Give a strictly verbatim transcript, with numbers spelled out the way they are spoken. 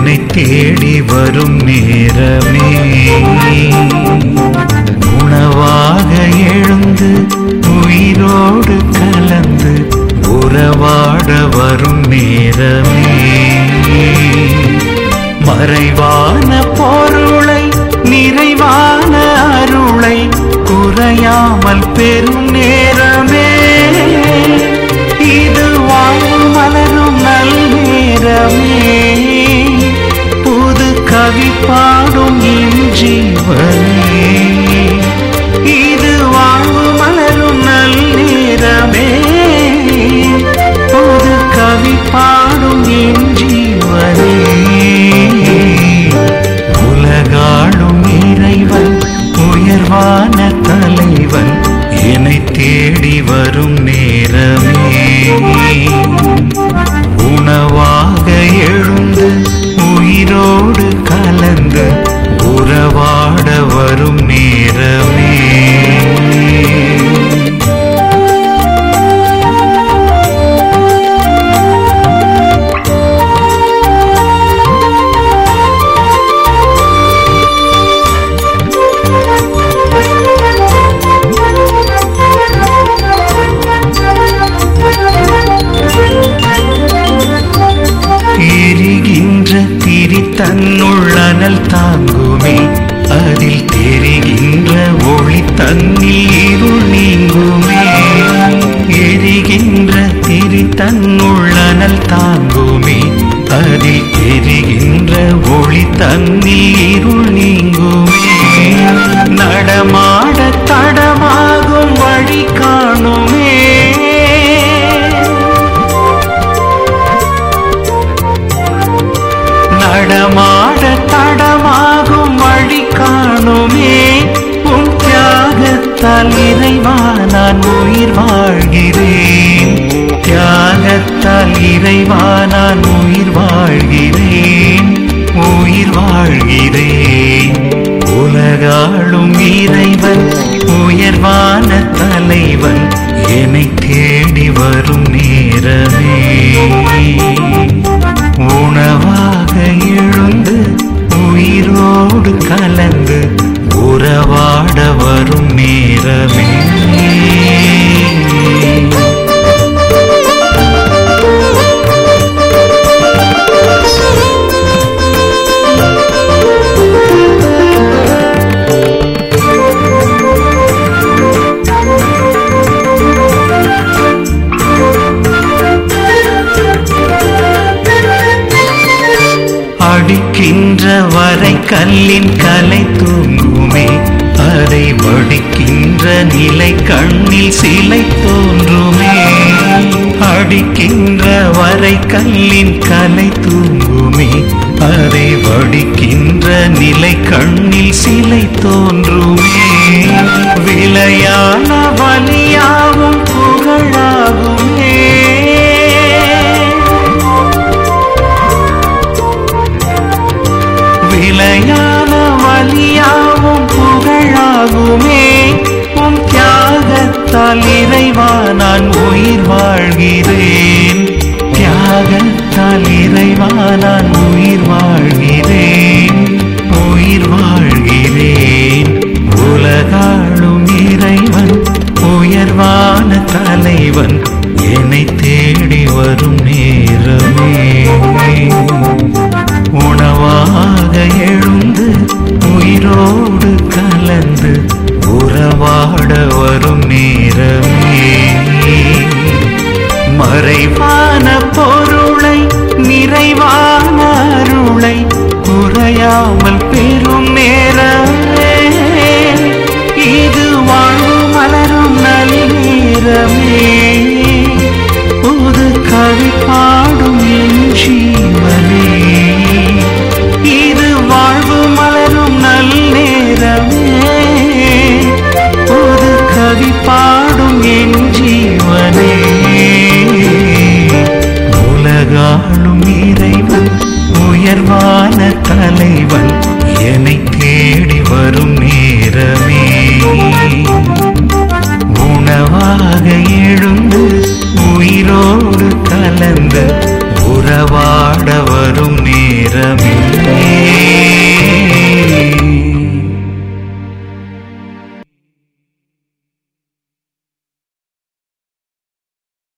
என்னை தேடி வரும் நேரமே உணவாக எழுந்து உயிரோடு கலந்து உறவாட வரும் நேரமே மறைவான பொருளை நிறைவான அருளை குறையாமல் பெறும் நேரமே இது வாழ்வு மலரும் நல் நேரமே புது கவி பாடும் என் ஜீவனே இது வாழ்வு மலரும் நல் நேரமே புது கவி பாடும் என் ஜீவனே உலகாளும் இறைவன் உயர்வான தலைவன் என்னை தேடி வரும் நேரமே உணவாக எழுந்து உயிரோடு கலந்து உறவாட வரும் நேரமே தன்னுள் அனல் தாங்குமே அதில் தெரிகின்ற ஒளி தன்னில் இருள் நீங்குமே எரிகின்ற திரி தன்னுள் அனல் தாங்குமே அதில் தெரிகின்ற ஒளி தன்னில் இருள் நீங்குமே நடமாட தடமாகும் வழி காணுமே நடமாட தடமாகும் வழி காணுமே உன் தியாகத்தால் இறைவா நான் உயிர் வாழ்கிறேன் தியாகத்தால் இறைவா நான் உயிர் வாழ்கிறேன் உயிர் வாழ்கிறேன் உலகாளும் இறைவன் உயர்வான தலைவன் என்னை தேடி வரும் நேரமே உணவாக எழுந்து உயிரோடு கலந்து உறவாட வரும் நேரமே அடிக்கின்ற வரை கல்லின் கலை தூங்குமே அதை வடிக்கின்ற நிலை கண்ணில் சிலை தோன்றுமே அடிக்கின்ற வரை கல்லின் கலை தூங்குமே அதை வடிக்கின்ற நிலை கண்ணில் சிலை தோன்றுமே விளையான வலியாவும் புகழாகுமே விளையான வலியாவும் புகழாகுமே உன் தியாகத்தால் இறைவா நான் உயிர் வாழ்கிறேன் தியாகத்தால் இறைவா நான் உயிர் வாழ்கிறேன் உயிர் வாழ்கிறேன் உலகாளும் இறைவன் உயர்வான தலைவன் என்னை தேடி வரும் நேரமே உணவாக எழுந்து உயிரோடு கலந்து உறவாட வரும் நேரமே மறைவான பொருளை நிறைவான அருளை குறையாமல் பெறும் நேரமே இது வாழ்வு மலரும் நல் நேரமே புது கவி பாடும் என் ஜீவனே இது வாழ்வு மலரும் நல் நேரமே புது கவி பாடும் என் ஜீவனே உலகாளும் இறைவன் உயர்வான தலைவன் என்னை தேடி வரும் நேரமே உணவாக எழுந்து உயிரோடு கலந்து உறவாட வரும் நேரமே